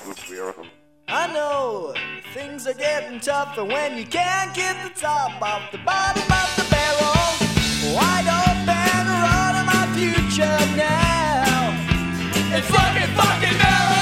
atmosphere. I know things are getting tougher when you can't get the top off the bottom of the barrel. Wide open, run to my future now. It's fucking barrel.